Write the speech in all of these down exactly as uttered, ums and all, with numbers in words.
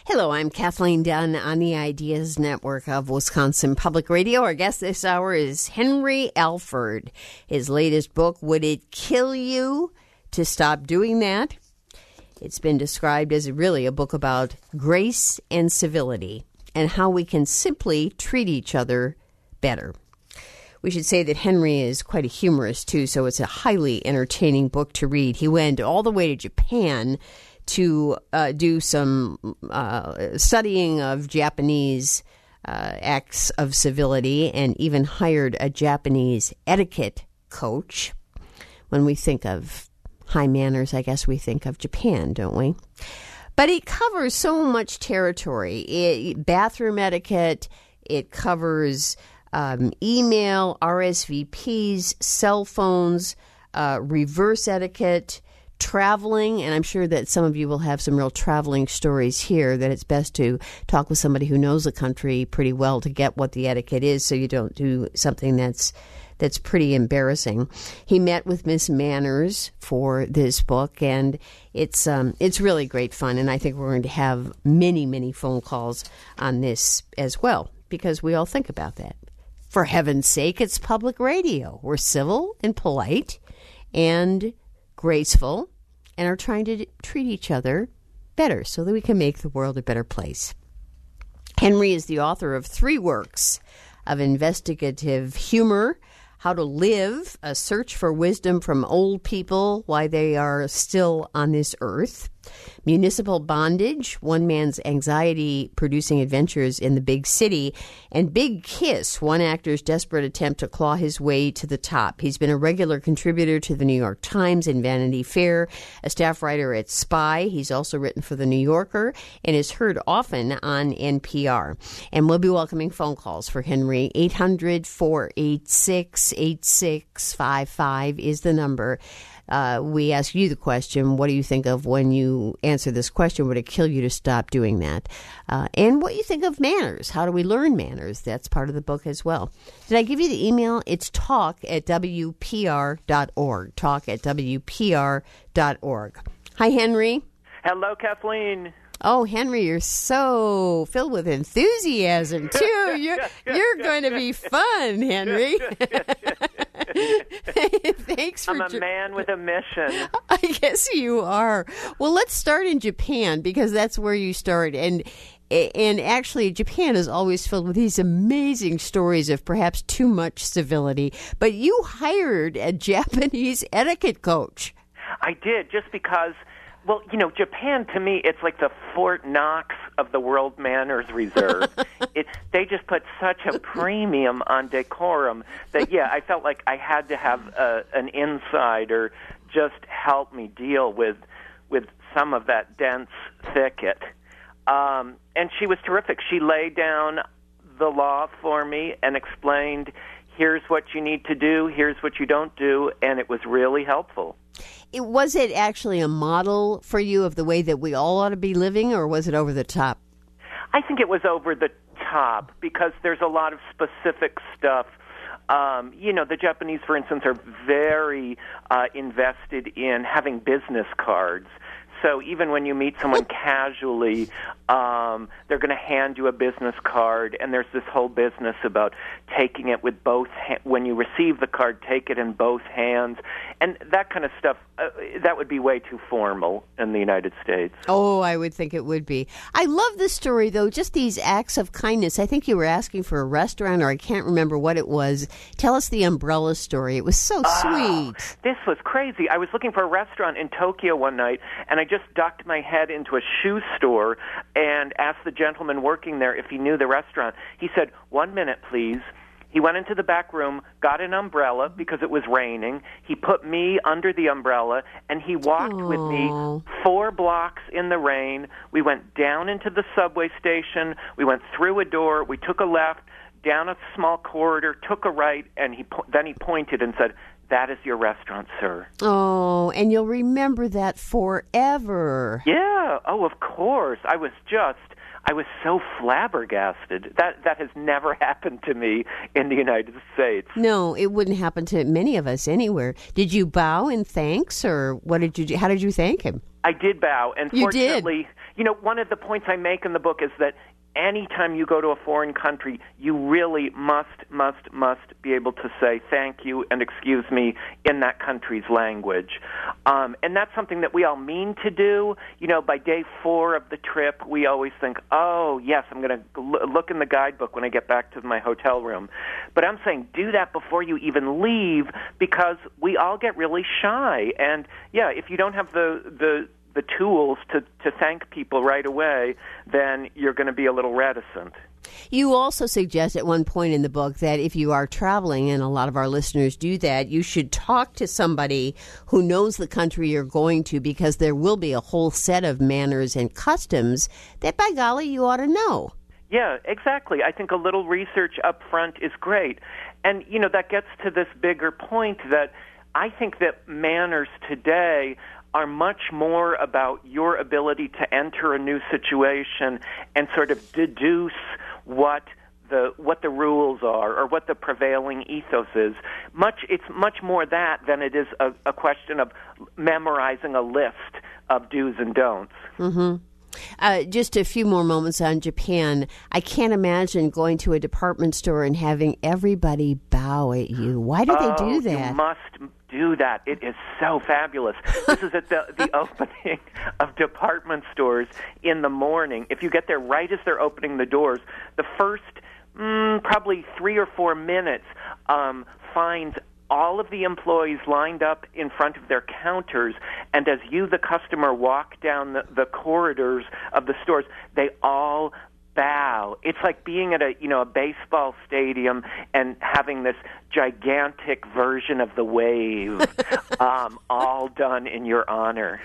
Hello, I'm Kathleen Dunn on the Ideas Network of Wisconsin Public Radio. Our guest this hour is Henry Alford. His latest book, Would It Kill You to Stop Doing That? It's been described as really a book about grace and civility and how we can simply treat each other better. We should say that Henry is quite a humorist, too, so it's a highly entertaining book to read. He went all the way to Japan to uh, do some uh, studying of Japanese uh, acts of civility and even hired a Japanese etiquette coach. When we think of high manners, I guess we think of Japan, don't we? But it covers so much territory. It, bathroom etiquette, it covers um, email, R S V Ps, cell phones, uh, reverse etiquette, traveling, and I'm sure that some of you will have some real traveling stories here, that it's best to talk with somebody who knows the country pretty well to get what the etiquette is so you don't do something that's that's pretty embarrassing. He met with Miss Manners for this book, and it's um, it's really great fun, and I think we're going to have many, many phone calls on this as well, because we all think about that. For heaven's sake, it's public radio. We're civil and polite and graceful, and are trying to treat each other better so that we can make the world a better place. Henry is the author of three works of investigative humor: How to Live, a search for wisdom from old people while they are still on this earth; Municipal Bondage, one man's anxiety-producing adventures in the big city; and Big Kiss, one actor's desperate attempt to claw his way to the top. He's been a regular contributor to the New York Times and Vanity Fair, a staff writer at Spy. He's also written for The New Yorker and is heard often on N P R. And we'll be welcoming phone calls for Henry. eight hundred, four eight six, eight six five five is the number. Uh, we ask you the question, what do you think of when you answer this question? Would it kill you to stop doing that? Uh, and what you think of manners. How do we learn manners? That's part of the book as well. Did I give you the email? It's talk at W P R dot org. Talk at W P R dot org. Hi, Henry. Hello, Kathleen. Oh, Henry, you're so filled with enthusiasm, too. You're, you're going to be fun, Henry. Thanks for I'm a jo- man with a mission. I guess you are. Well, let's start in Japan, because that's where you start. And and actually, Japan is always filled with these amazing stories of perhaps too much civility. But you hired a Japanese etiquette coach. I did, just because, well, you know, Japan, to me, it's like the Fort Knox of the World Manners Reserve. it, they just put such a premium on decorum that, yeah, I felt like I had to have a, an insider just help me deal with with some of that dense thicket. Um, and she was terrific. She laid down the law for me and explained, here's what you need to do, here's what you don't do, and it was really helpful. It, was it actually a model for you of the way that we all ought to be living, or was it over the top? I think it was over the top, because there's a lot of specific stuff. Um, you know, the Japanese, for instance, are very uh, invested in having business cards. So even when you meet someone casually, um, they're going to hand you a business card, and there's this whole business about taking it with both ha- when you receive the card, take it in both hands, and that kind of stuff. Uh, that would be way too formal in the United States. Oh, I would think it would be. I love this story, though, just these acts of kindness. I think you were asking for a restaurant, or I can't remember what it was. Tell us the umbrella story. It was so oh, sweet. This was crazy. I was looking for a restaurant in Tokyo one night, and I just ducked my head into a shoe store and asked the gentleman working there if he knew the restaurant. He said, one minute, please. He went into the back room, got an umbrella because it was raining. He put me under the umbrella, and he walked Aww. with me four blocks in the rain. We went down into the subway station. We went through a door. We took a left, down a small corridor, took a right, and he po- then he pointed and said, that is your restaurant, sir. Oh, and you'll remember that forever. Yeah. Oh, of course. I was just... I was so flabbergasted. That that has never happened to me in the United States. No, it wouldn't happen to many of us anywhere. Did you bow in thanks, or what did you do? How did you thank him? I did bow, and you fortunately, did. you know, one of the points I make in the book is that anytime you go to a foreign country, you really must, must, must be able to say thank you and excuse me in that country's language. Um, and that's something that we all mean to do. You know, by day four of the trip, we always think, oh, yes, I'm going to look in the guidebook when I get back to my hotel room. But I'm saying do that before you even leave, because we all get really shy. And, yeah, if you don't have the the the tools to, to thank people right away, then you're going to be a little reticent. You also suggest at one point in the book that if you are traveling, and a lot of our listeners do that, you should talk to somebody who knows the country you're going to, because there will be a whole set of manners and customs that, by golly, you ought to know. Yeah, exactly. I think a little research up front is great. And, you know, that gets to this bigger point that I think that manners today are much more about your ability to enter a new situation and sort of deduce what the what the rules are or what the prevailing ethos is. Much it's much more that than it is a, a question of memorizing a list of do's and don'ts. Mm-hmm. Uh, just a few more moments on Japan. I can't imagine going to a department store and having everybody bow at you. Why do oh, they do that? You must do that. It is so fabulous. This is at the, the opening of department stores in the morning. If you get there right as they're opening the doors, the first mm, probably three or four minutes um, finds all of the employees lined up in front of their counters, and as you, the customer, walk down the, the corridors of the stores, they all bow. It's like being at a you know a baseball stadium and having this gigantic version of the wave, um, all done in your honor.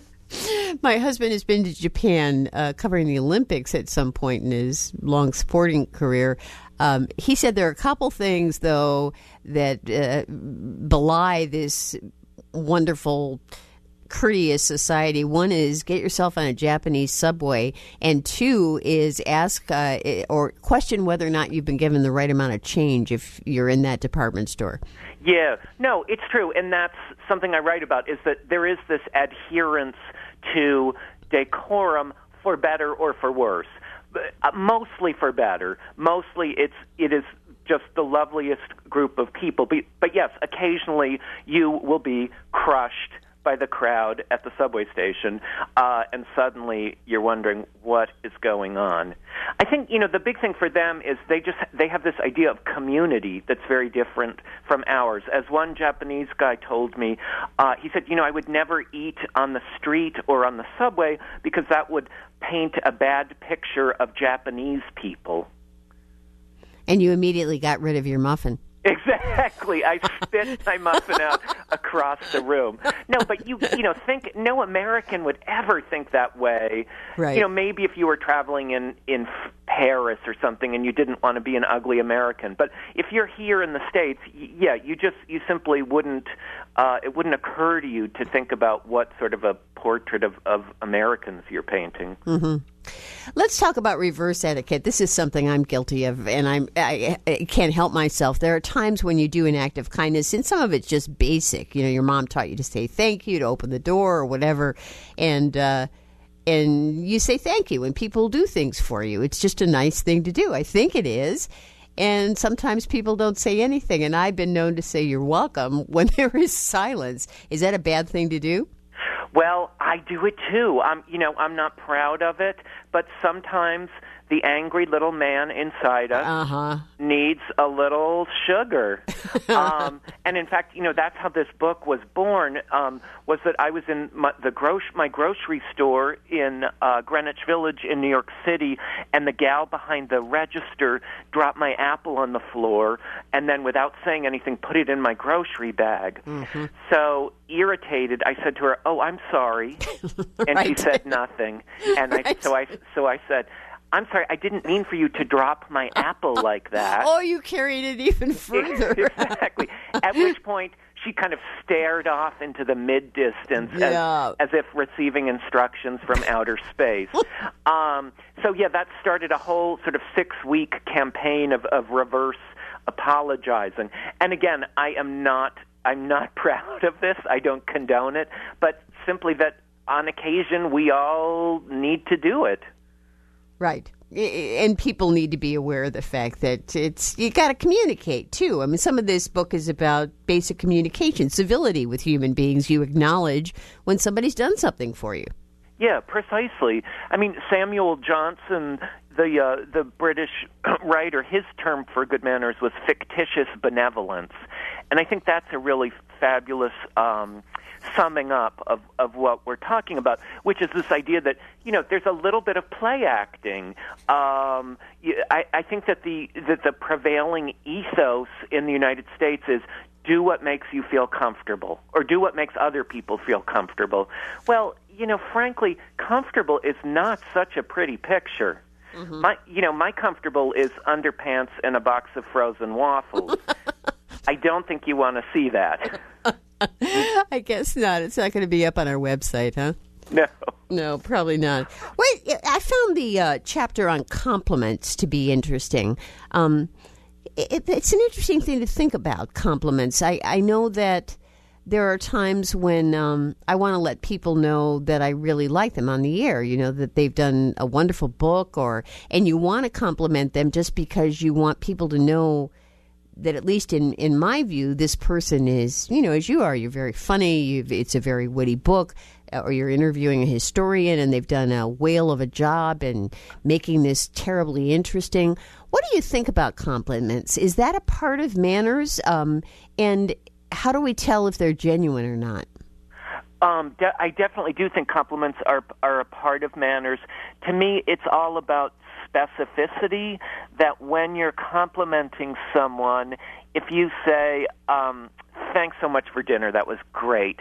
My husband has been to Japan uh, covering the Olympics at some point in his long sporting career. Um, he said there are a couple things, though, that uh, belie this wonderful, courteous society. One is get yourself on a Japanese subway, and two is ask uh, or question whether or not you've been given the right amount of change if you're in that department store. Yeah, no, it's true, and that's something I write about, is that there is this adherence to decorum for better or for worse. Uh, mostly for better. Mostly it's it is just the loveliest group of people. But, but yes, occasionally you will be crushed by the crowd at the subway station, uh, and suddenly you're wondering what is going on. I think, you know, the big thing for them is they just they have this idea of community that's very different from ours. As one Japanese guy told me, uh, he said, you know, I would never eat on the street or on the subway because that would paint a bad picture of Japanese people. And you immediately got rid of your muffin. Exactly. I spit my muffin out across the room. No, but you you know, think no American would ever think that way. Right. You know, maybe if you were traveling in, in Paris or something and you didn't want to be an ugly American. But if you're here in the States, y- yeah, you just you simply wouldn't uh, it wouldn't occur to you to think about what sort of a portrait of, of Americans you're painting. Mm-hmm. Let's talk about reverse etiquette. This is something I'm guilty of, and I'm, I, I can't help myself. There are times when you do an act of kindness, and some of it's just basic. You know, your mom taught you to say thank you, to open the door or whatever, and uh, and you say thank you, and people do things for you. It's just a nice thing to do. I think it is. And sometimes people don't say anything, and I've been known to say you're welcome when there is silence. Is that a bad thing to do? Well, I do it too. I'm, you know, I'm not proud of it, but sometimes the angry little man inside us uh-huh. needs a little sugar. um, and in fact, you know, that's how this book was born, um, was that I was in my, the gro- my grocery store in uh, Greenwich Village in New York City, and the gal behind the register dropped my apple on the floor, and then without saying anything, put it in my grocery bag. Mm-hmm. So irritated, I said to her, "Oh, I'm sorry," and right. she said nothing. And right. I, so I, so I said, "I'm sorry, I didn't mean for you to drop my apple like that." Oh, you carried it even further. Exactly. At which point, she kind of stared off into the mid-distance yeah. as, as if receiving instructions from outer space. um, so, yeah, that started a whole sort of six-week campaign of, of reverse apologizing. And again, I am not, I'm not proud of this. I don't condone it, but simply that on occasion, we all need to do it. Right. And people need to be aware of the fact that it's you got to communicate, too. I mean, some of this book is about basic communication, civility with human beings. You acknowledge when somebody's done something for you. Yeah, precisely. I mean, Samuel Johnson, the uh, the British writer, his term for good manners was fictitious benevolence. And I think that's a really fabulous um, summing up of, of what we're talking about, which is this idea that, you know, there's a little bit of play acting. Um, I, I think that the that the prevailing ethos in the United States is do what makes you feel comfortable or do what makes other people feel comfortable. Well, you know, frankly, comfortable is not such a pretty picture. Mm-hmm. My, you know, my comfortable is underpants and a box of frozen waffles. I don't think you want to see that. I guess not. It's not going to be up on our website, huh? No. No, probably not. Wait, I found the uh, chapter on compliments to be interesting. Um, it, it's an interesting thing to think about, compliments. I, I know that there are times when um, I want to let people know that I really like them on the air, you know, that they've done a wonderful book, or and you want to compliment them just because you want people to know that, at least in, in my view, this person is, you know, as you are, you're very funny, you've, it's a very witty book, or you're interviewing a historian and they've done a whale of a job in making this terribly interesting. What do you think about compliments? Is that a part of manners? Um, and how do we tell if they're genuine or not? Um, de- I definitely do think compliments are are a part of manners. To me, it's all about specificity, that when you're complimenting someone, if you say, um, thanks so much for dinner, that was great,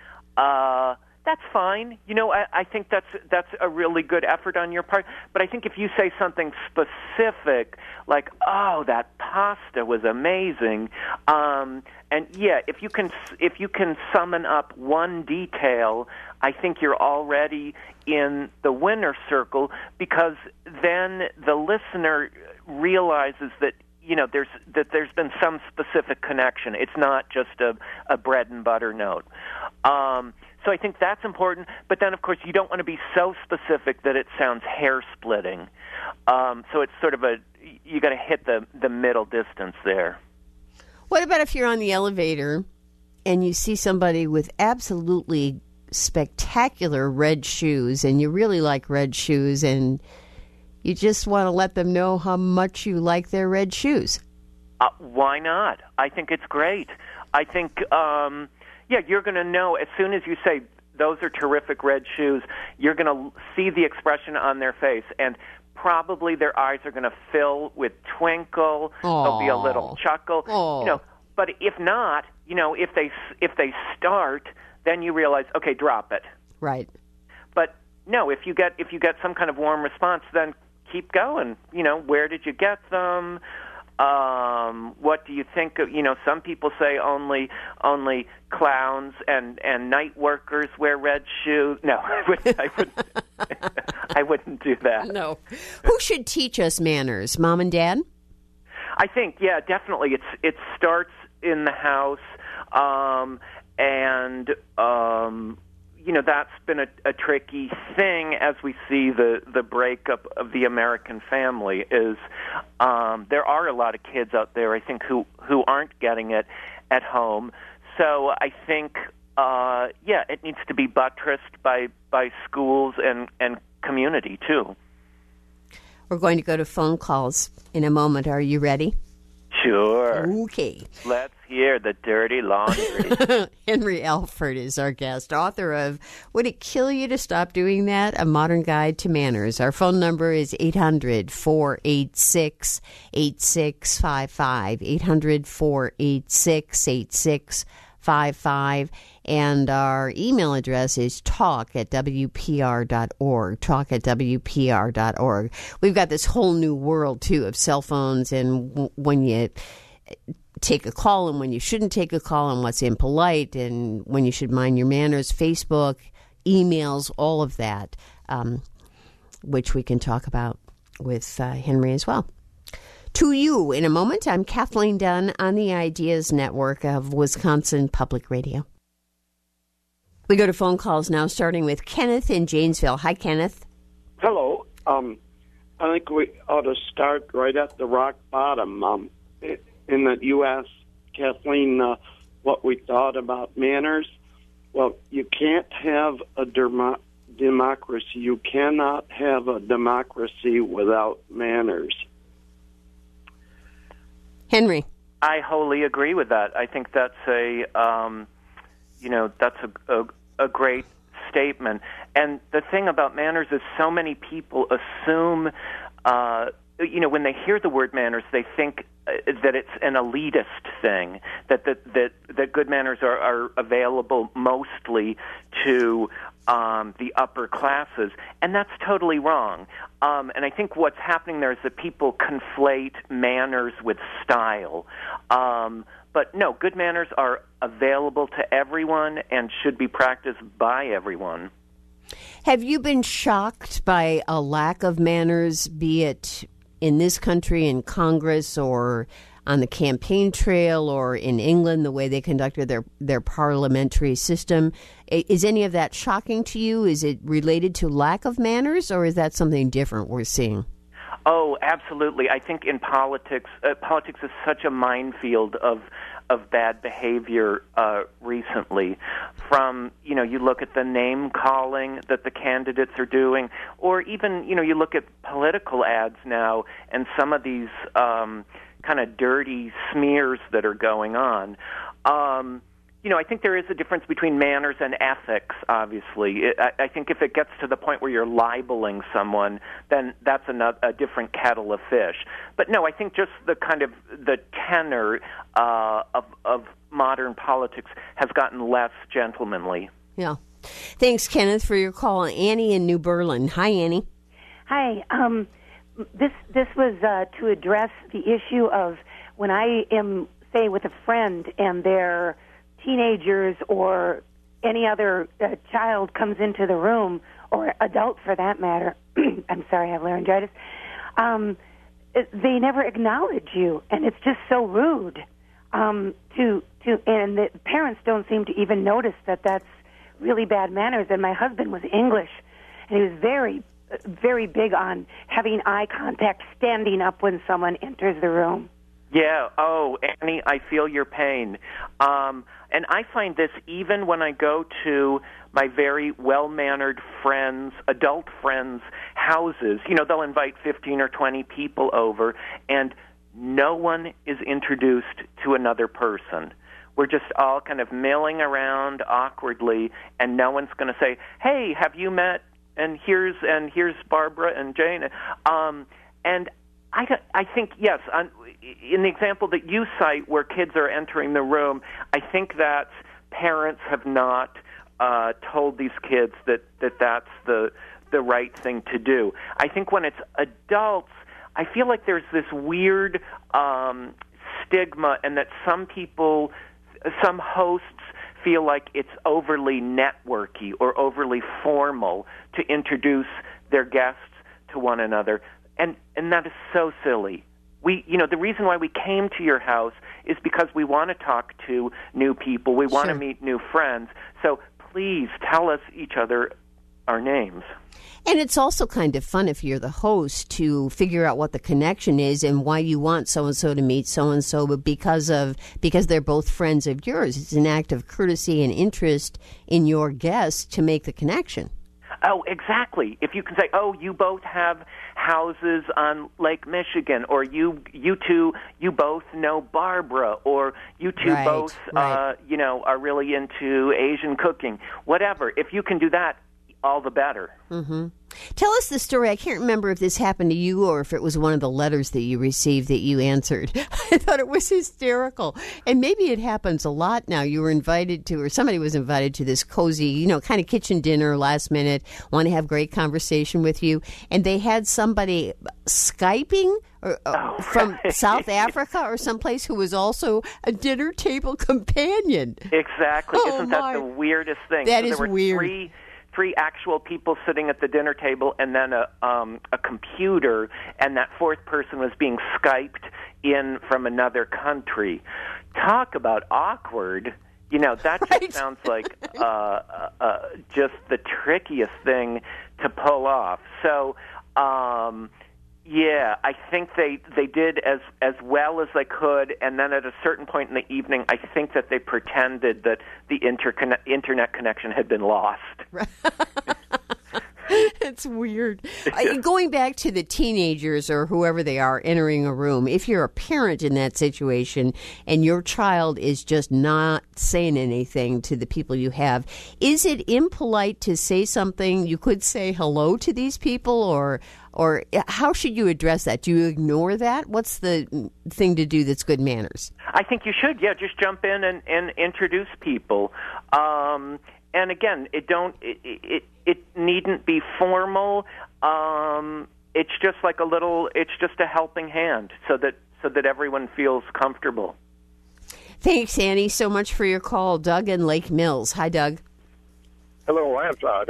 uh, that's fine. You know, I, I think that's that's a really good effort on your part. But I think if you say something specific, like, oh, that pasta was amazing, um, and yeah, if you can if you can summon up one detail, I think you're already in the winner circle, because then the listener realizes that, you know, there's that there's been some specific connection. It's not just a, a bread and butter note. Um, so I think that's important. But then, of course, you don't want to be so specific that it sounds hair-splitting. Um, so it's sort of a you got to hit the the middle distance there. What about if you're on the elevator and you see somebody with absolutely spectacular red shoes, and you really like red shoes, and you just want to let them know how much you like their red shoes? Uh, why not? I think it's great. I think, um, yeah, you're going to know as soon as you say, those are terrific red shoes, you're going to see the expression on their face, and probably their eyes are going to fill with twinkle. Aww. There'll be a little chuckle. Aww. You know, but if not, you know, if they if they start, then you realize, okay, drop it. Right. But no, if you get if you get some kind of warm response, then keep going. You know, where did you get them? Um, what do you think of, you know, some people say only only clowns and, and night workers wear red shoes. No, I wouldn't, I wouldn't, I wouldn't do that. No. Who should teach us manners, Mom and Dad? I think, yeah, definitely. It's it starts in the house, um, and um, you know, that's been a, a tricky thing as we see the, the breakup of the American family. Is um, there are a lot of kids out there, I think, who who aren't getting it at home. So I think, uh, yeah, it needs to be buttressed by by schools and and community too. We're going to go to phone calls in a moment. Are you ready? Sure. Okay. Let's hear the dirty laundry. Henry Alford is our guest, author of Would It Kill You to Stop Doing That? A Modern Guide to Manners. Our phone number is eight hundred, four eight six, eight six five five, eight hundred, four eight six, eight six five five. And our email address is talk at W P R dot org, talk at W P R dot org. We've got this whole new world, too, of cell phones, and w- when you take a call and when you shouldn't take a call, and what's impolite and when you should mind your manners, Facebook, emails, all of that, um, which we can talk about with uh, Henry as well. To you in a moment. I'm Kathleen Dunn on the Ideas Network of Wisconsin Public Radio. We go to phone calls now, starting with Kenneth in Janesville. Hi, Kenneth. Hello. Um, I think we ought to start right at the rock bottom. Um, in that you asked Kathleen uh, what we thought about manners. Well, you can't have a dermo- democracy. You cannot have a democracy without manners. Henry. I wholly agree with that. I think that's a, um, you know, that's a, a, a great statement. And the thing about manners is so many people assume, uh, you know, when they hear the word manners, they think uh, that it's an elitist thing, that that that, that good manners are, are available mostly to um, the upper classes, and that's totally wrong. Um, and I think what's happening there is that people conflate manners with style. Um, but no, good manners are available to everyone and should be practiced by everyone. Have you been shocked by a lack of manners, be it in this country, in Congress, or on the campaign trail, or in England, the way they conducted their, their parliamentary system? Is any of that shocking to you? Is it related to lack of manners, or is that something different we're seeing? Oh, absolutely. I think in politics, uh, politics is such a minefield of of bad behavior uh, recently. From, you know, you look at the name calling that the candidates are doing, or even, you know, you look at political ads now and some of these um, kind of dirty smears that are going on. Um, you know, I think there is a difference between manners and ethics, obviously. It, I, I think if it gets to the point where you're libeling someone, then that's another, a different kettle of fish. But no, I think just the kind of the tenor uh, of, of modern politics has gotten less gentlemanly. Yeah. Thanks, Kenneth, for your call. Annie in New Berlin. Hi, Annie. Hi. Um, this this was uh, to address the issue of when I am, say, with a friend and they're teenagers or any other uh, child comes into the room, or adult for that matter, I'm sorry, I have laryngitis, um, it, they never acknowledge you, and it's just so rude. Um, to to and the parents don't seem to even notice that that's really bad manners. And my husband was English, and he was very, very big on having eye contact, standing up when someone enters the room. Yeah, oh, Annie, I feel your pain. Um, and I find this even when I go to my very well-mannered friends, adult friends' houses. You know, they'll invite fifteen or twenty people over, and no one is introduced to another person. We're just all kind of milling around awkwardly, and no one's going to say, hey, have you met? And here's and here's Barbara and Jane. Um, and I, I think, yes, on, in the example that you cite where kids are entering the room, I think that parents have not uh, told these kids that, that that's the the right thing to do. I think when it's adults, I feel like there's this weird um, stigma, and that some people, some hosts feel like it's overly networky or overly formal to introduce their guests to one another. And and that is so silly. We, you know, the reason why we came to your house is because we want to talk to new people. We want Sure. to meet new friends. So please tell us each other our names. And it's also kind of fun if you're the host to figure out what the connection is and why you want so-and-so to meet so-and-so, but because of because they're both friends of yours. It's an act of courtesy and interest in your guests to make the connection. Oh, exactly. If you can say, oh, you both have houses on Lake Michigan, or you you two, you both know Barbara, or you two Right, both, right. uh, you know, are really into Asian cooking. Whatever. If you can do that, all the better. Mm-hmm. Tell us the story. I can't remember if this happened to you or if it was one of the letters that you received that you answered. I thought it was hysterical. And maybe it happens a lot now. You were invited to, or somebody was invited to this cozy, you know, kind of kitchen dinner last minute, want to have great conversation with you. And they had somebody Skyping or, uh, Oh, from right. South Africa or someplace who was also a dinner table companion. Exactly. Oh, Isn't my. that the weirdest thing? That so is there were weird. Three, three actual people sitting at the dinner table, and then a um, a computer, and that fourth person was being Skyped in from another country. Talk about awkward. You know, that just Right. sounds like uh, uh, uh, just the trickiest thing to pull off. So, um, yeah, I think they, they did as, as well as they could, and then at a certain point in the evening, I think that they pretended that the intercon- internet connection had been lost. It's weird. I, going back to the teenagers or whoever they are entering a room, if you're a parent in that situation and your child is just not saying anything to the people you have, is it impolite to say something? You could say hello to these people, or or how should you address that? Do you ignore that? What's the thing to do that's good manners? I think you should, yeah, just jump in and, and introduce people. Um, and again, it don't it, it it needn't be formal. Um, it's just like a little. It's just a helping hand, so that so that everyone feels comfortable. Thanks, Annie, so much for your call. Doug in Lake Mills. Hi, Doug. Hello, I have uh,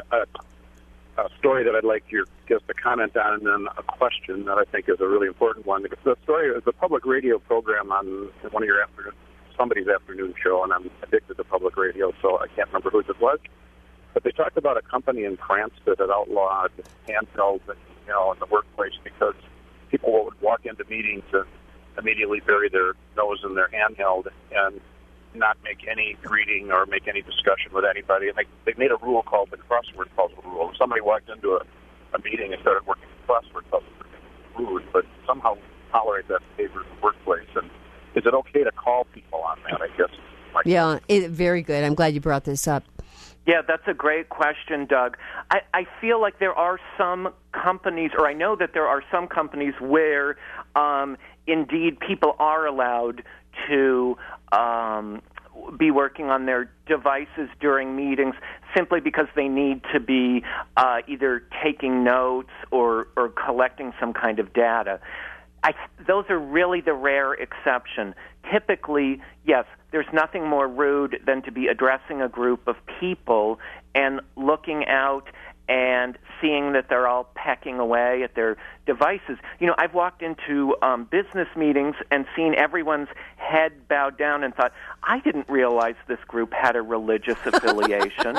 a, a story that I'd like your guest to comment on, and then a question that I think is a really important one. The story is a public radio program on one of your afternoon, somebody's afternoon show, and I'm addicted to public radio, so I can't remember whose it was. But they talked about a company in France that had outlawed handhelds, you know, in the workplace because people would walk into meetings and immediately bury their nose in their handheld and not make any greeting or make any discussion with anybody. And they, they made a rule called the crossword puzzle rule. If somebody walked into a, a meeting and started working the crossword puzzle, it was rude, but somehow tolerate that behavior in the workplace. And is it okay to call people on that, I guess? Yeah, it, very good. I'm glad you brought this up. Yeah, that's a great question, Doug. I, I feel like there are some companies, or I know that there are some companies where um, indeed people are allowed to um, be working on their devices during meetings simply because they need to be uh, either taking notes or, or collecting some kind of data. I, those are really the rare exception. Typically, yes, there's nothing more rude than to be addressing a group of people and looking out and seeing that they're all pecking away at their devices. You know, I've walked into um, business meetings and seen everyone's head bowed down and thought, I didn't realize this group had a religious affiliation.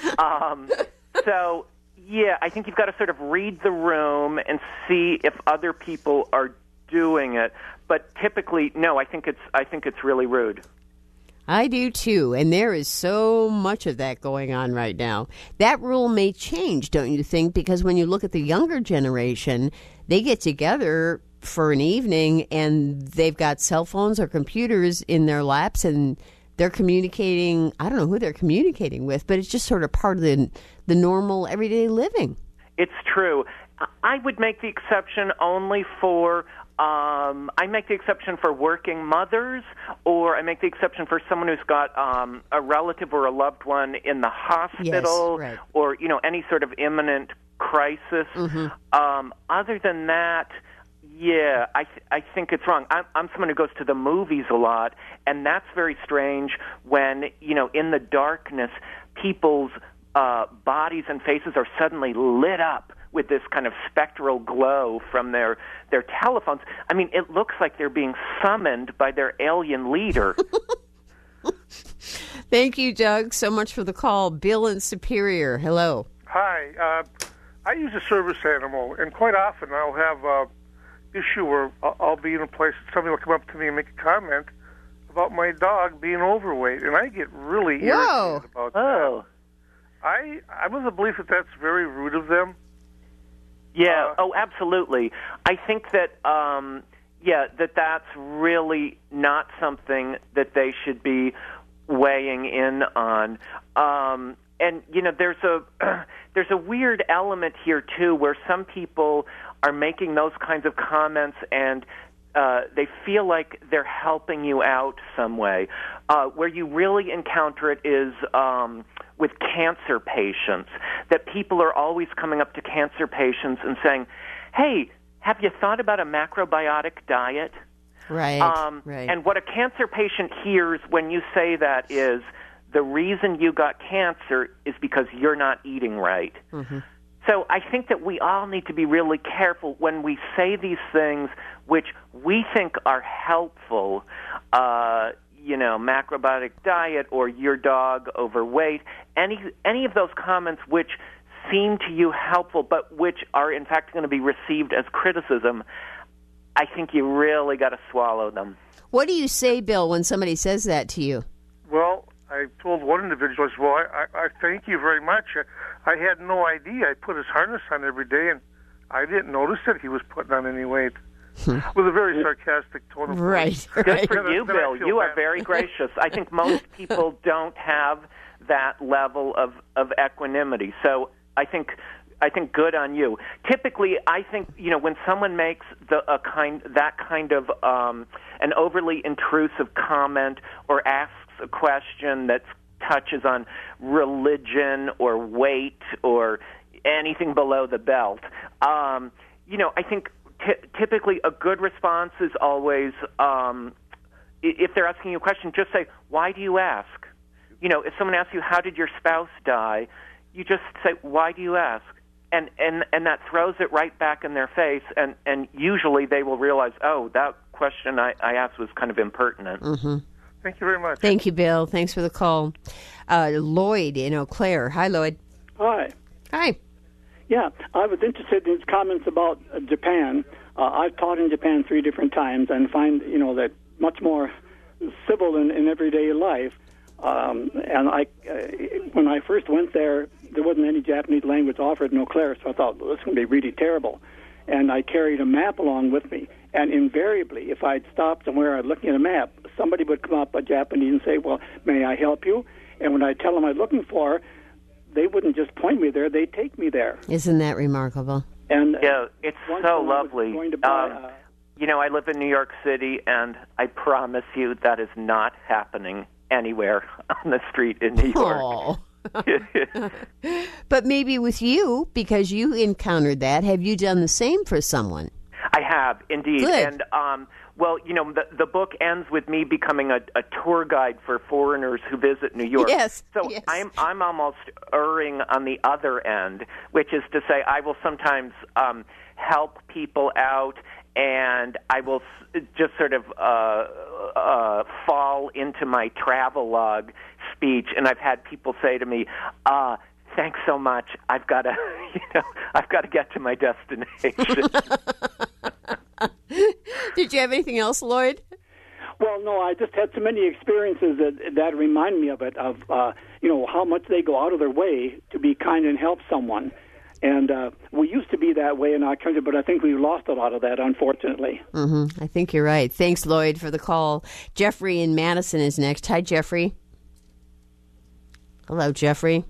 um, so, yeah, I think you've got to sort of read the room and see if other people are doing it. But typically, no, I think it's I think it's really rude. I do too, and there is so much of that going on right now. That rule may change, don't you think? Because when you look at the younger generation, they get together for an evening and they've got cell phones or computers in their laps and they're communicating. I don't know who they're communicating with, but it's just sort of part of the, the normal everyday living. It's true. I would make the exception only for Um, I make the exception for working mothers, or I make the exception for someone who's got um, a relative or a loved one in the hospital, yes, right. or you know any sort of imminent crisis. Mm-hmm. Um, other than that, yeah, I th- I think it's wrong. I'm, I'm someone who goes to the movies a lot, and that's very strange when you know in the darkness, people's uh, bodies and faces are suddenly lit up with this kind of spectral glow from their, their telephones. I mean, it looks like they're being summoned by their alien leader. Thank you, Doug, so much for the call. Bill in Superior, hello. Hi. Uh, I use a service animal, and quite often I'll have an issue where I'll, I'll be in a place and somebody will come up to me and make a comment about my dog being overweight, and I get really irritated Whoa. about that. Oh. I, I'm of the belief that that's very rude of them. Yeah. Uh, oh, absolutely. I think that, um, yeah, that that's really not something that they should be weighing in on. Um, and you know, there's a there's a weird element here too, where some people are making those kinds of comments and uh, they feel like they're helping you out some way. Uh, where you really encounter it is um, with cancer patients, that people are always coming up to cancer patients and saying, hey, have you thought about a macrobiotic diet? Right, Um, right. And what a cancer patient hears when you say that is, the reason you got cancer is because you're not eating right. Mm-hmm. So I think that we all need to be really careful when we say these things which we think are helpful. Uh, you know, macrobiotic diet or your dog overweight, any any of those comments which seem to you helpful but which are in fact going to be received as criticism, I think you really got to swallow them. What do you say, Bill, when somebody says that to you? Well, I told one individual, I said, well, I, I, I thank you very much. I, I had no idea. I put his harness on every day, and I didn't notice that he was putting on any weight. With a very sarcastic tone of voice. Right. Good right. for you, Bill. You are very gracious. I think most people don't have that level of, of equanimity. So I think I think good on you. Typically, I think, you know, when someone makes the a kind that kind of um, an overly intrusive comment or asks a question that touches on religion or weight or anything below the belt, um, you know, I think t- typically a good response is always, um, if they're asking you a question, just say, why do you ask? You know, if someone asks you, how did your spouse die? You just say, why do you ask? And and and that throws it right back in their face, and, and usually they will realize, oh, that question I, I asked was kind of impertinent. Mm-hmm. Thank you very much. Thank you, Bill. Thanks for the call. Uh, Lloyd in Eau Claire. Hi, Lloyd. Hi. Hi. Yeah, I was interested in his comments about uh, Japan. Uh, I've taught in Japan three different times and find, you know, that much more civil in, in everyday life. Um, and I, uh, when I first went there, there wasn't any Japanese language offered in Eau Claire, so I thought, well, this is going to be really terrible. And I carried a map along with me. And invariably, if I'd stop somewhere, I'd looking at a map, somebody would come up, a Japanese, and say, well, may I help you? And when I tell them I'm looking for, they wouldn't just point me there, they'd take me there. Isn't that remarkable? And yeah, it's so lovely. Buy, um, uh, you know, I live in New York City, and I promise you that is not happening anywhere on the street in New York. But maybe with you, because you encountered that, have you done the same for someone? I have, indeed. Good. And, um, well, you know, the, the book ends with me becoming a, a tour guide for foreigners who visit New York. Yes. So yes. I'm I'm almost erring on the other end, which is to say I will sometimes um, help people out, and I will s- just sort of uh, uh, fall into my travelogue speech. And I've had people say to me, uh, thanks so much. I've got to, you know, I've got to get to my destination. Did you have anything else, Lloyd? Well, no, I just had so many experiences that that remind me of it, of, uh, you know, how much they go out of their way to be kind and help someone. And uh, we used to be that way in our country, but I think we've lost a lot of that, unfortunately. Mm-hmm. I think you're right. Thanks, Lloyd, for the call. Jeffrey in Madison is next. Hi, Jeffrey. Hello, Jeffrey.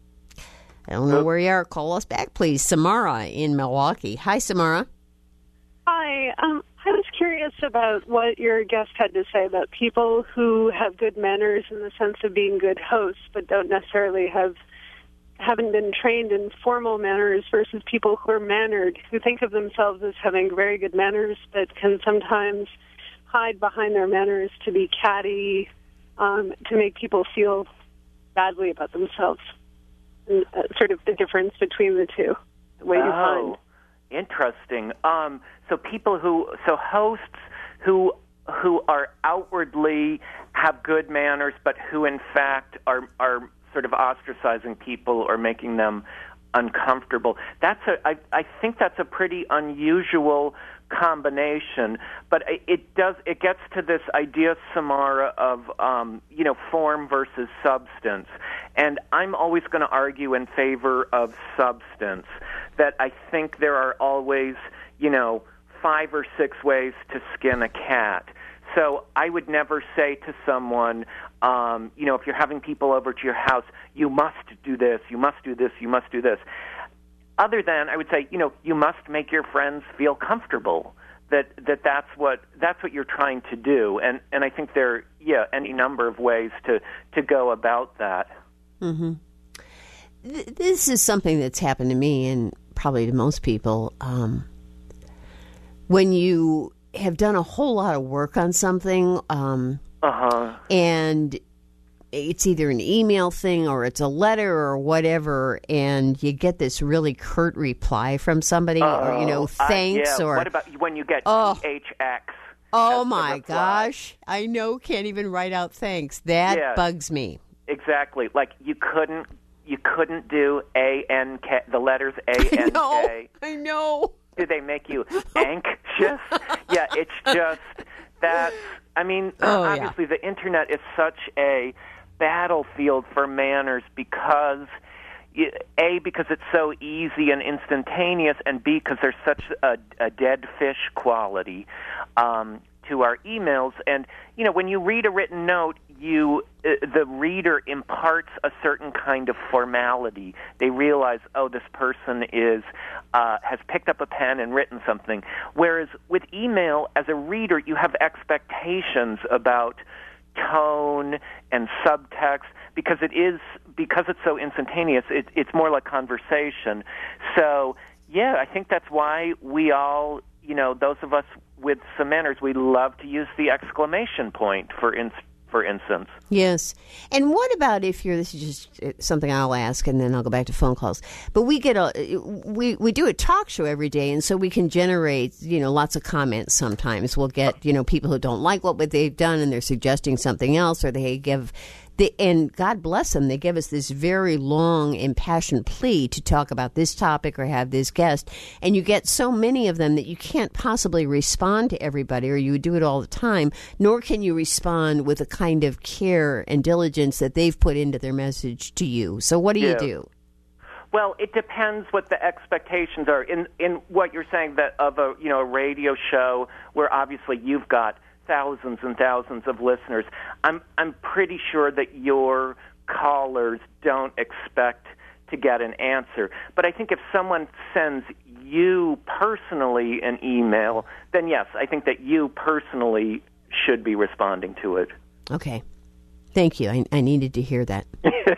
I don't know where you are. Call us back, please. Samara in Milwaukee. Hi, Samara. Hi. Um, I was curious about what your guest had to say about people who have good manners in the sense of being good hosts, but don't necessarily have haven't been trained in formal manners versus people who are mannered, who think of themselves as having very good manners, but can sometimes hide behind their manners to be catty, um, to make people feel badly about themselves. And, uh, sort of the difference between the two. What do you find? Oh, interesting. Um, so people who, so hosts who who are outwardly have good manners, but who in fact are are sort of ostracizing people or making them uncomfortable. That's a, I, I think that's a pretty unusual combination, but it, it does, it gets to this idea, Samara, of, um, you know, form versus substance. And I'm always going to argue in favor of substance, that I think there are always, you know, five or six ways to skin a cat. So I would never say to someone, um, you know, if you're having people over to your house, you must do this, you must do this, you must do this. Other than, I would say, you know, you must make your friends feel comfortable. That that that's what that's what you're trying to do, and and I think there, are, yeah, any number of ways to to go about that. Mm-hmm. Th- this is something that's happened to me, and probably to most people. Um, when you have done a whole lot of work on something, um, uh-huh. and it's either an email thing or it's a letter or whatever, and you get this really curt reply from somebody, oh, or, you know, thanks. uh, yeah. or what about when you get oh. T H X? Oh as the my reply. gosh. I know, can't even write out thanks. That Yeah. bugs me. Exactly. Like you couldn't you couldn't do A N K, the letters A I N know. K. I know. Do they make you anxious? Yeah, it's just that. I mean, Oh, yeah. obviously the internet is such a battlefield for manners because, A, because it's so easy and instantaneous, and B, because there's such a, a dead fish quality um, to our emails. And, you know, when you read a written note, you uh, the reader imparts a certain kind of formality. They realize, oh, this person is uh, has picked up a pen and written something. Whereas with email, as a reader, you have expectations about tone and subtext because it is because it's so instantaneous. It, it's more like conversation. So yeah, I think that's why we all, you know, those of us with some manners, we love to use the exclamation point for in, for instance. Yes. And what about if you're, this is just something I'll ask and then I'll go back to phone calls. But we get a, we, we do a talk show every day, and so we can generate, you know, lots of comments sometimes. We'll get, you know, people who don't like what they've done and they're suggesting something else, or they give, the, and God bless them, they give us this very long, impassioned plea to talk about this topic or have this guest. And you get so many of them that you can't possibly respond to everybody, or you would do it all the time, nor can you respond with a kind of care and diligence that they've put into their message to you. So what do Yeah. you do? Well, it depends what the expectations are. In in what you're saying that of a you know a radio show where obviously you've got thousands and thousands of listeners, I'm I'm pretty sure that your callers don't expect to get an answer. But I think if someone sends you personally an email, then yes, I think that you personally should be responding to it. Okay. Thank you. I, I needed to hear that.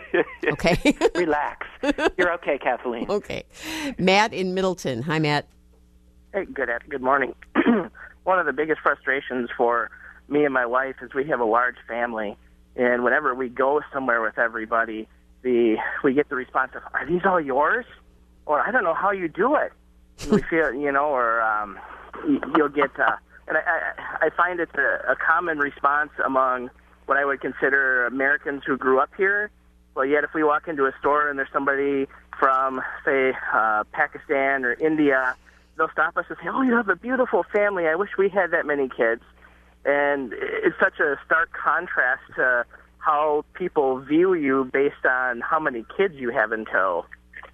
Okay. Relax. You're okay, Kathleen. Okay. Matt in Middleton. Hi, Matt. Hey, good good morning. One of the biggest frustrations for me and my wife is we have a large family, and whenever we go somewhere with everybody, the we get the response of, "Are these all yours?" Or, "I don't know how you do it." And we feel, you know, or um, you'll get, uh, and I, I, I find it's a, a common response among what I would consider Americans who grew up here. Well, yet if we walk into a store and there's somebody from, say, uh, Pakistan or India, they'll stop us and say, "Oh, you have a beautiful family. I wish we had that many kids." And it's such a stark contrast to how people view you based on how many kids you have in tow.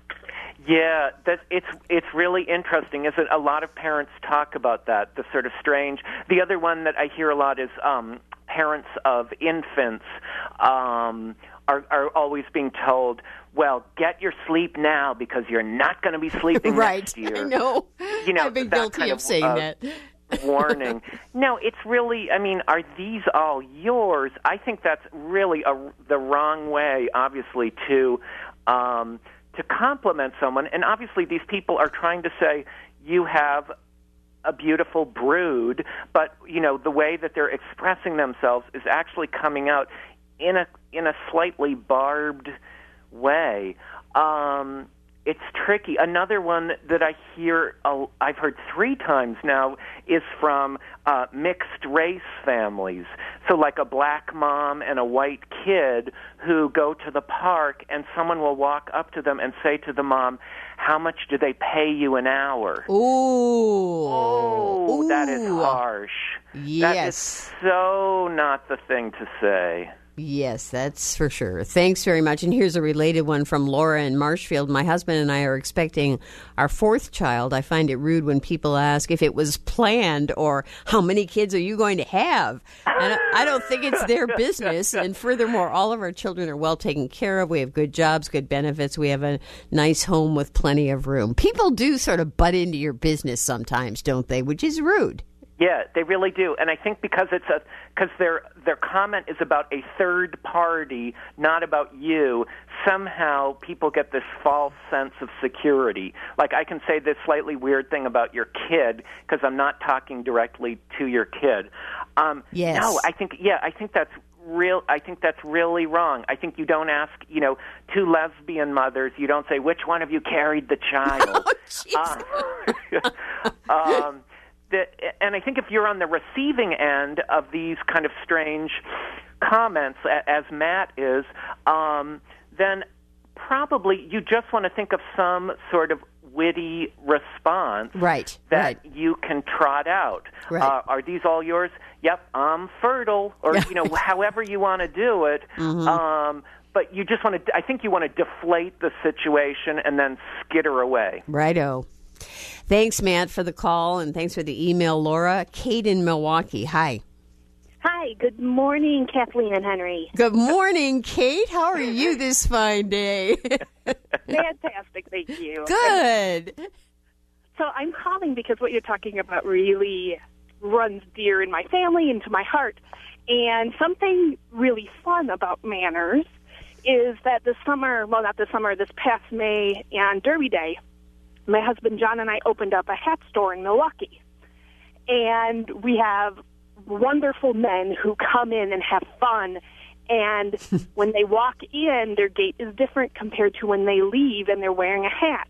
Yeah, that it's it's really interesting, isn't it? A lot of parents talk about that, the sort of strange. The other one that I hear a lot is um, parents of infants um, are, are always being told, well, get your sleep now because you're not going to be sleeping Right. next year. I know. You know, I've been that guilty kind of, of, saying uh, that. warning. No, it's really, I mean, are these all yours? I think that's really a, the wrong way, obviously, to um, to compliment someone. And obviously these people are trying to say you have a beautiful brood, but, you know, the way that they're expressing themselves is actually coming out in a in a slightly barbed way. Um It's tricky. Another one that I hear, uh, I've heard three times now, is from uh, mixed race families. So like a black mom and a white kid who go to the park, and someone will walk up to them and say to the mom, "How much do they pay you an hour?" Ooh. Oh, that is Ooh. harsh. Yes. That is so not the thing to say. Yes, that's for sure. Thanks very much. And here's a related one from Laura in Marshfield. My husband and I are expecting our fourth child. I find it rude when people ask if it was planned or how many kids are you going to have? And I don't think it's their business. And furthermore, all of our children are well taken care of. We have good jobs, good benefits. We have a nice home with plenty of room. People do sort of butt into your business sometimes, don't they? Which is rude. Yeah, they really do, and I think because it's a because their their comment is about a third party, not about you. Somehow, people get this false sense of security. Like I can say this slightly weird thing about your kid because I'm not talking directly to your kid. Um, Yes. No, I think yeah, I think that's real. I think that's really wrong. I think you don't ask, you know, two lesbian mothers. You don't say which one of you carried the child. Oh, jeez. Uh, um, the, and I think if you're on the receiving end of these kind of strange comments, as Matt is, um, then probably you just want to think of some sort of witty response right, that right. you can trot out. Right. Uh, are these all yours? Yep, I'm fertile, or you know, however you want to do it. Mm-hmm. Um, but you just want to. I think you want to deflate the situation and then skitter away. Righto. Thanks, Matt, for the call, and thanks for the email, Laura. Kate in Milwaukee. Hi. Hi, good morning, Kathleen and Henry. Good morning, Kate. How are you this fine day? Fantastic, thank you. Good. So I'm calling because what you're talking about really runs dear in my family and to my heart. And something really fun about manners is that this summer, well, not this summer, this past May on Derby Day, my husband John and I opened up a hat store in Milwaukee. And we have wonderful men who come in and have fun, and when they walk in, their gait is different compared to when they leave and they're wearing a hat.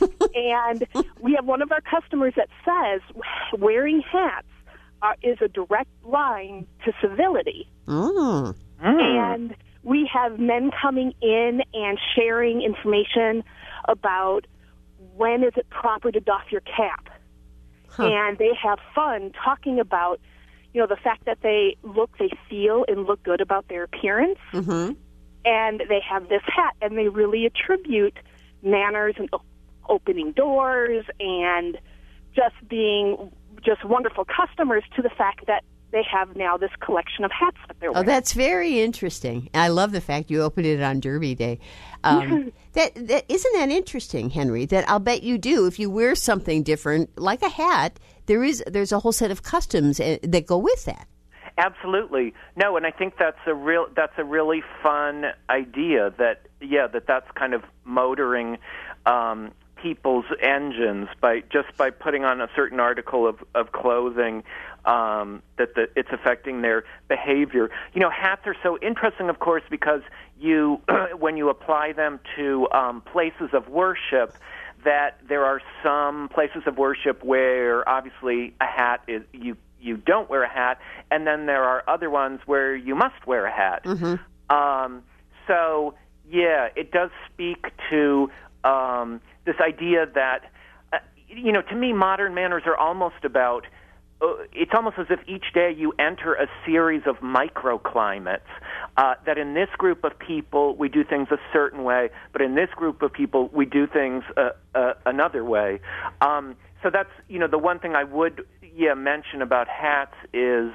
And we have one of our customers that says wearing hats are, is a direct line to civility. Mm. And we have men coming in and sharing information about when is it proper to doff your cap. Huh. And they have fun talking about, you know, the fact that they look, they feel, and look good about their appearance. Mm-hmm. And they have this hat, and they really attribute manners and opening doors and just being just wonderful customers to the fact that they have now this collection of hats that they're wearing. Oh, that's very interesting. I love the fact you opened it on Derby Day. Um, that, that isn't that interesting, Henry? That I'll bet you do. If you wear something different, like a hat, there is there's a whole set of customs that go with that. Absolutely. No, and I think that's a real that's a really fun idea. That yeah, that that's kind of motoring um, people's engines by just by putting on a certain article of, of clothing um, that the, it's affecting their behavior. You know, hats are so interesting, of course, because you when you apply them to um, places of worship, that there are some places of worship where obviously a hat is you you don't wear a hat, and then there are other ones where you must wear a hat. Mm-hmm. Um, so yeah, it does speak to um, this idea that uh, you know, to me, modern manners are almost about. Uh, it's almost as if each day you enter a series of microclimates. Uh, that in this group of people we do things a certain way, but in this group of people we do things uh, uh, another way. Um, so that's, you know, the one thing I would yeah mention about hats is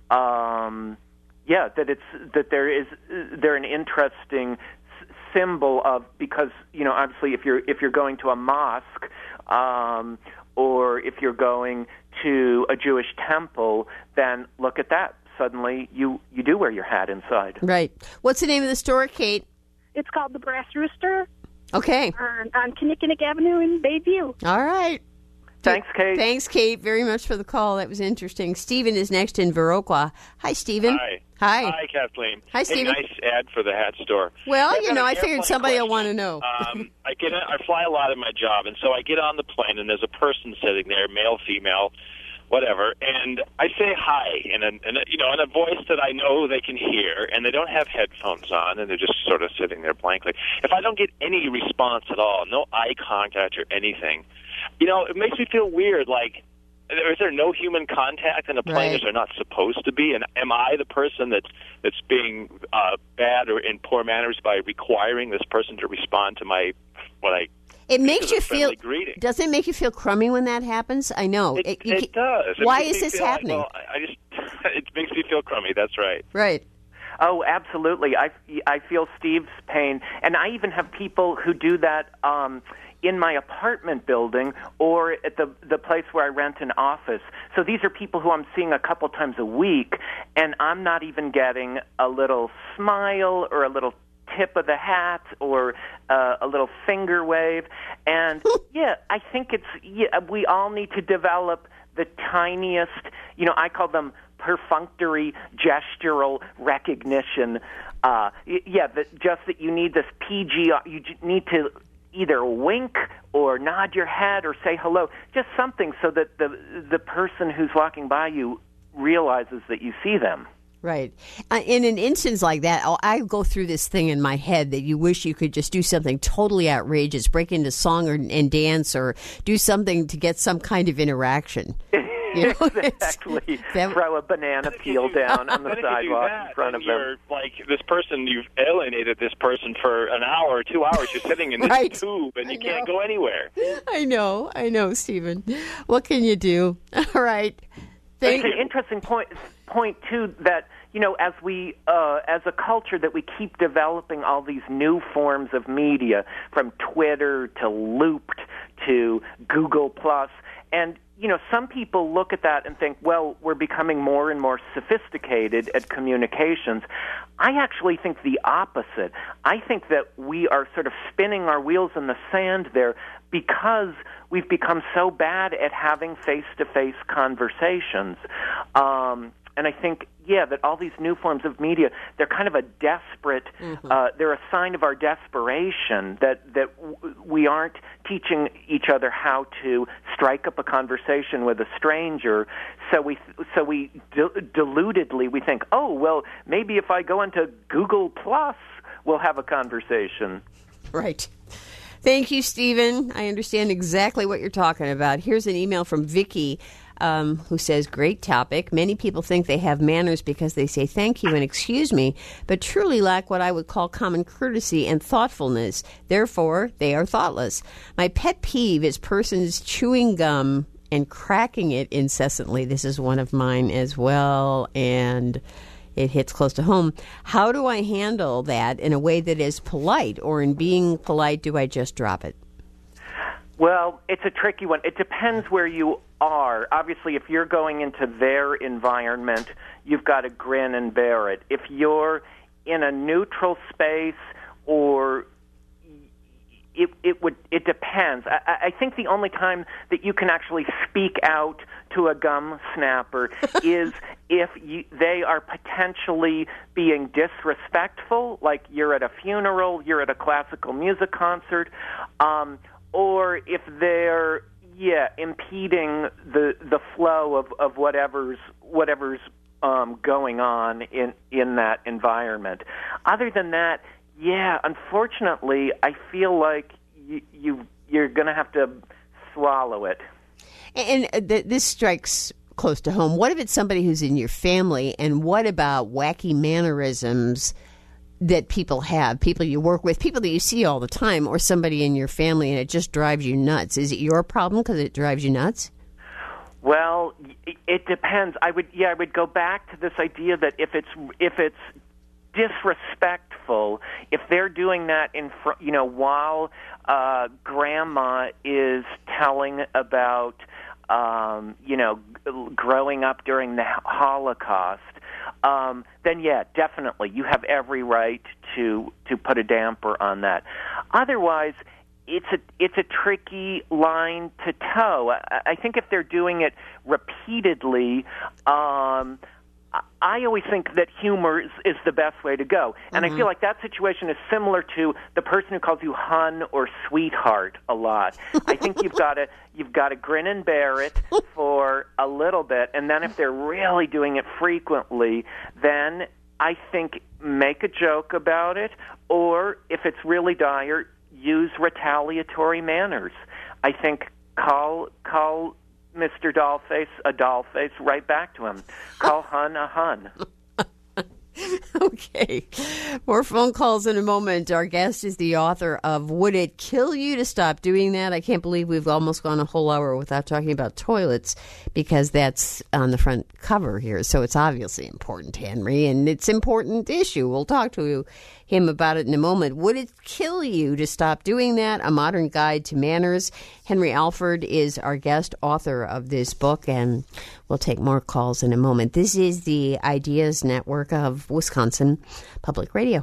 um, yeah that it's that there is they're an interesting s- symbol of, because you know, obviously if you're if you're going to a mosque um, or if you're going to a Jewish temple, then look at that. Suddenly, you, you do wear your hat inside. Right. What's the name of the store, Kate? It's called the Brass Rooster. Okay. On, on Kinnickinnick Avenue in Bayview. All right. Thanks, Kate. Thanks, Kate, very much for the call. That was interesting. Stephen is next in Viroqua. Hi, Stephen. Hi. Hi. Hi, Kathleen. Hi, Stephen. Hey, nice ad for the hat store. Well, I've you got know, an I figured airplane somebody will question. want to know. um, I get in, I fly a lot in my job, and so I get on the plane, and there's a person sitting there, male, female, whatever, and I say hi in a, in a, you know, in a voice that I know they can hear, and they don't have headphones on, and they're just sort of sitting there blankly. If I don't get any response at all, no eye contact or anything, you know, it makes me feel weird. Like, is there no human contact in a plane Right. as there not supposed to be? And am I the person that's that's being uh, bad or in poor manners by requiring this person to respond to my what I? It makes you friendly feel. greeting. Doesn't it make you feel crummy when that happens? I know. It, you it ca- does. It Why makes is me this feel like, happening? well, I I just it makes me feel crummy. That's right. Right. Oh, absolutely. I, I feel Steve's pain. And I even have people who do that um, in my apartment building or at the, the place where I rent an office. So these are people who I'm seeing a couple times a week, and I'm not even getting a little smile or a little tip of the hat or uh, a little finger wave. And, yeah, I think it's yeah, we all need to develop the tiniest, you know, I call them perfunctory gestural recognition. Uh, yeah, that just that you need this P G, you need to either wink or nod your head or say hello, just something so that the the person who's walking by you realizes that you see them. Right. Uh, in an instance like that, I'll, I go through this thing in my head that you wish you could just do something totally outrageous, break into song or, and dance, or do something to get some kind of interaction. You know, exactly. That, Throw a banana peel down on the sidewalk in front of them. Like this person, you've alienated this person for an hour or two hours. You're sitting in this right. tube and you can't go anywhere. I know. I know, Stephen. What can you do? All right. Thank it's an interesting point, point too, that, you know, as we, uh, as a culture, that we keep developing all these new forms of media, from Twitter to Looped to Google Plus, and, you know, some people look at that and think, well, we're becoming more and more sophisticated at communications. I actually think the opposite. I think that we are sort of spinning our wheels in the sand there because we've become so bad at having face-to-face conversations. Um, and I think, yeah, that all these new forms of media, they're kind of a desperate, mm-hmm. uh, they're a sign of our desperation, that, that w- we aren't teaching each other how to strike up a conversation with a stranger. So we, so we de- deludedly, we think, oh, well, maybe if I go into Google Plus, we'll have a conversation. Right. Thank you, Stephen. I understand exactly what you're talking about. Here's an email from Vicky, um, who says, great topic. Many people think they have manners because they say thank you and excuse me, but truly lack what I would call common courtesy and thoughtfulness. Therefore, they are thoughtless. My pet peeve is persons chewing gum and cracking it incessantly. This is one of mine as well, and it hits close to home. How do I handle that in a way that is polite, or in being polite, do I just drop it? Well, it's a tricky one. It depends where you are. Obviously, if you're going into their environment, you've got to grin and bear it. If you're in a neutral space, or it, it would, it depends. I, I think the only time that you can actually speak out to a gum snapper is if you, they are potentially being disrespectful, like you're at a funeral, you're at a classical music concert, um, or if they're, yeah, impeding the the flow of, of whatever's whatever's um, going on in in that environment. Other than that, yeah, unfortunately, I feel like you, you you're going to have to swallow it. And th- this strikes close to home. What if it's somebody who's in your family, and what about wacky mannerisms that people have, people you work with, people that you see all the time, or somebody in your family, and it just drives you nuts? Is it your problem because it drives you nuts? Well, it depends. I would, yeah, I would go back to this idea that if it's if it's disrespectful, if they're doing that in front, you know, while uh, grandma is telling about, um, you know, g- growing up during the Holocaust, um, then yeah, definitely, you have every right to to put a damper on that. Otherwise, it's a it's a tricky line to toe. I, I think if they're doing it repeatedly, um, I always think that humor is, is the best way to go. And mm-hmm. I feel like that situation is similar to the person who calls you hun or sweetheart a lot. I think you've got to you've got to grin and bear it for a little bit, and then if they're really doing it frequently, then I think make a joke about it, or if it's really dire, use retaliatory manners. I think call call Mister Dollface a dollface right back to him. Call hun a hun. Okay. More phone calls in a moment. Our guest is the author of Would It Kill You to Stop Doing That? I can't believe we've almost gone a whole hour without talking about toilets, because that's on the front cover here. So it's obviously important, Henry, and it's an important issue. We'll talk to him about it in a moment. Would it kill you to stop doing that? A Modern Guide to Manners. Henry Alford is our guest author of this book, and we'll take more calls in a moment. This is the Ideas Network of Wisconsin Public Radio.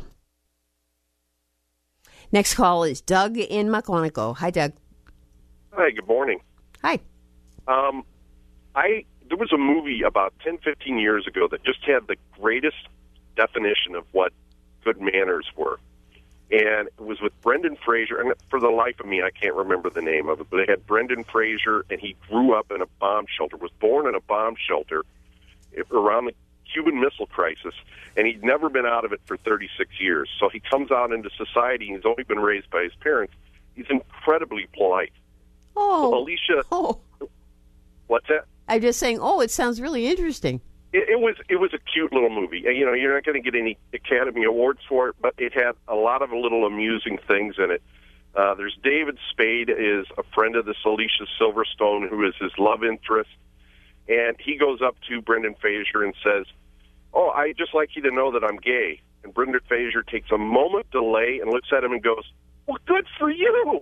Next call is Doug in Muckwonago. Hi, Doug. Hi, good morning. Hi. Um, I there was a movie about ten, fifteen years ago that just had the greatest definition of what good manners were. and it was with Brendan Fraser. And for the life of me, I can't remember the name of it, but they had Brendan Fraser, and he grew up in a bomb shelter, was born in a bomb shelter around the Cuban Missile Crisis, and he'd never been out of it for thirty-six years. So he comes out into society, and he's only been raised by his parents. He's incredibly polite. Oh, so Alicia, oh. What's that? I'm just saying, oh, it sounds really interesting. It, it was it was a cute little movie. You know, you're not going to get any Academy Awards for it, but it had a lot of little amusing things in it. Uh, there's David Spade is a friend of this Alicia Silverstone, who is his love interest, and he goes up to Brendan Fraser and says, "Oh, I'd just like you to know that I'm gay." And Brendan Fraser takes a moment delay and looks at him and goes, "Well, good for you."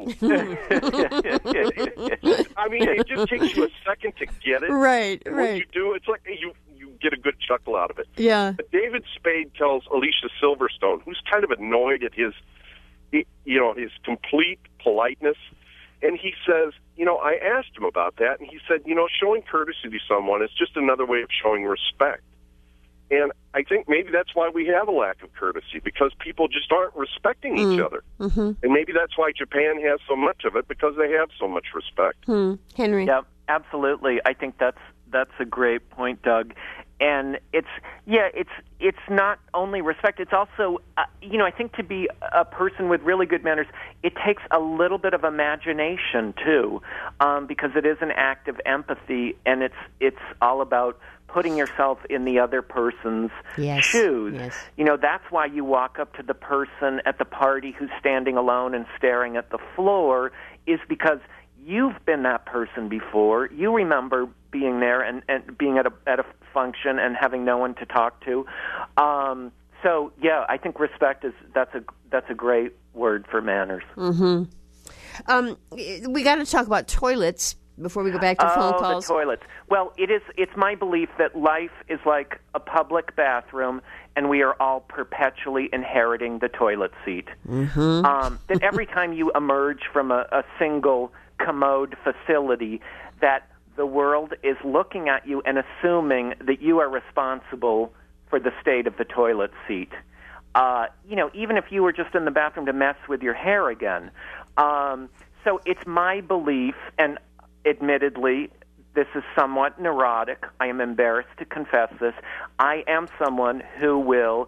I mean, it just takes you a second to get it. Right, and right. When you do, it's like you you get a good chuckle out of it. Yeah. But David Spade tells Alicia Silverstone, who's kind of annoyed at his, you know, his complete politeness, and he says, you know, I asked him about that, and he said, you know, showing courtesy to someone is just another way of showing respect. And I think maybe that's why we have a lack of courtesy, because people just aren't respecting each Mm. other. Mm-hmm. And maybe that's why Japan has so much of it, because they have so much respect. Hmm. Henry? Yeah, absolutely. I think that's that's a great point, Doug. And it's, yeah, it's it's not only respect, it's also, uh, you know, I think to be a person with really good manners, it takes a little bit of imagination, too, um, because it is an act of empathy, and it's it's all about putting yourself in the other person's Yes. shoes. Yes. You know, that's why you walk up to the person at the party who's standing alone and staring at the floor, is because you've been that person before. You remember being there and, and being at a at a function and having no one to talk to. Um, so, yeah, I think respect is that's a that's a great word for manners. Mm-hmm. Um, we got to talk about toilets before we go back to oh, phone calls. the toilets. Well, it is. It's my belief that life is like a public bathroom, and we are all perpetually inheriting the toilet seat. Mm-hmm. Um, that every time you emerge from a, a single commode facility, that the world is looking at you and assuming that you are responsible for the state of the toilet seat. Uh, you know, even if you were just in the bathroom to mess with your hair again. Um, so it's my belief, and admittedly, this is somewhat neurotic. I am embarrassed to confess this. I am someone who will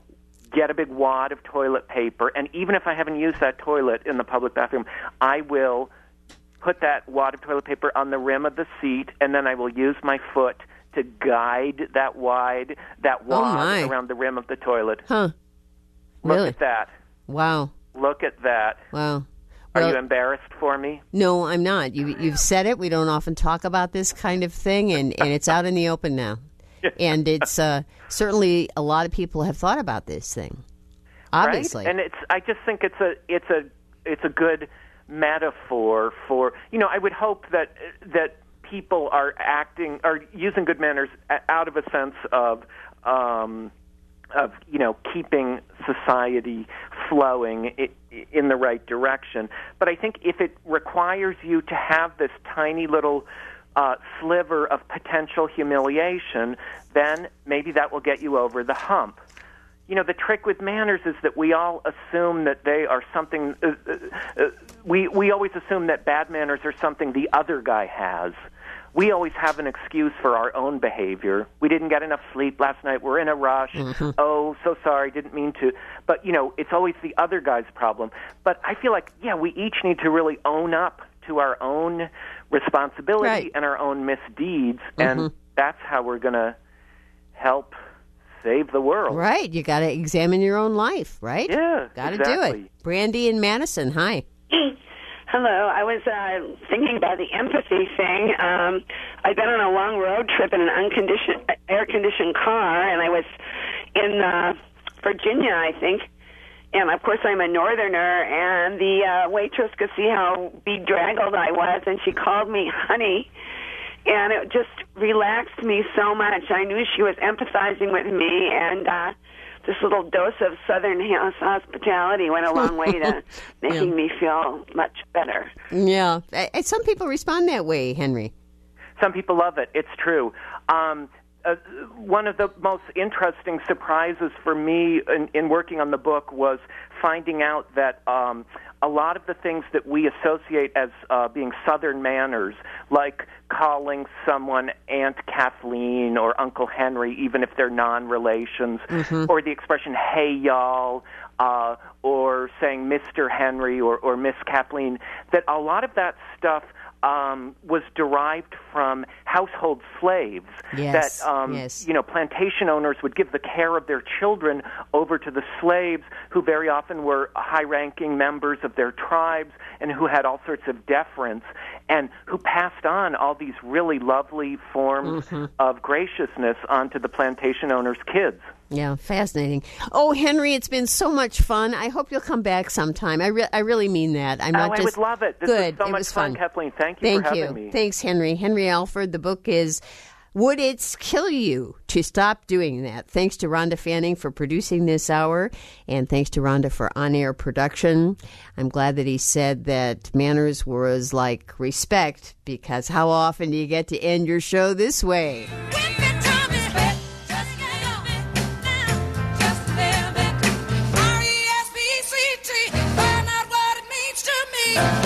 get a big wad of toilet paper, and even if I haven't used that toilet in the public bathroom, I will put that wad of toilet paper on the rim of the seat, and then I will use my foot to guide that wide, that wad my. around the rim of the toilet. Huh. Look Really? at that. Wow. Look at that. Wow. Are Well- you embarrassed for me? No, I'm not. You, you've said it. We don't often talk about this kind of thing, and, and it's out in the open now. And it's uh, certainly a lot of people have thought about this thing, obviously. Right? And it's I just think it's a it's a it's a good metaphor for, you know, I would hope that that people are acting are using good manners out of a sense of um, of you know keeping society flowing in the right direction. But I think if it requires you to have this tiny little uh, sliver of potential humiliation, then maybe that will get you over the hump. You know, the trick with manners is that we all assume that they are something. Uh, uh, we we always assume that bad manners are something the other guy has. We always have an excuse for our own behavior. We didn't get enough sleep last night. We're in a rush. Mm-hmm. Oh, so sorry, didn't mean to. But, you know, it's always the other guy's problem. But I feel like, yeah, we each need to really own up to our own responsibility Right. and our own misdeeds, Mm-hmm. and that's how we're going to help save the world. Right. You got to examine your own life, right? Yeah, Got to exactly. do it. Brandy in Madison, hi. Hello. I was uh, thinking about the empathy thing. Um, I'd been on a long road trip in an unconditioned, air-conditioned car, and I was in uh, Virginia, I think. And, of course, I'm a northerner, and the uh, waitress could see how bedraggled I was, and she called me honey. And it just relaxed me so much. I knew she was empathizing with me, and uh, this little dose of Southern hospitality went a long way to making Yeah. me feel much better. Yeah. And some people respond that way, Henry. Some people love it. It's true. Um, uh, one of the most interesting surprises for me in, in working on the book was finding out that um, a lot of the things that we associate as uh, being Southern manners, like calling someone Aunt Kathleen or Uncle Henry, even if they're non-relations, mm-hmm. or the expression, hey, y'all, uh, or saying Mister Henry or, or Miss Kathleen, that a lot of that stuff Um, was derived from household slaves. Yes, that um, yes. you know, plantation owners would give the care of their children over to the slaves, who very often were high-ranking members of their tribes and who had all sorts of deference, and who passed on all these really lovely forms mm-hmm. of graciousness onto the plantation owners' kids. Yeah, fascinating. Oh, Henry, it's been so much fun. I hope you'll come back sometime. I, re- I really mean that. I'm not oh, just I would love it. This good. was so it much was fun, fun, Kathleen. Thank you Thank for you. having me. Thanks, Henry. Henry Alford. The book is Would It Kill You to Stop Doing That? Thanks to Rhonda Fanning for producing this hour, and thanks to Rhonda for on-air production. I'm glad that he said that manners was like respect, because how often do you get to end your show this way? Yeah.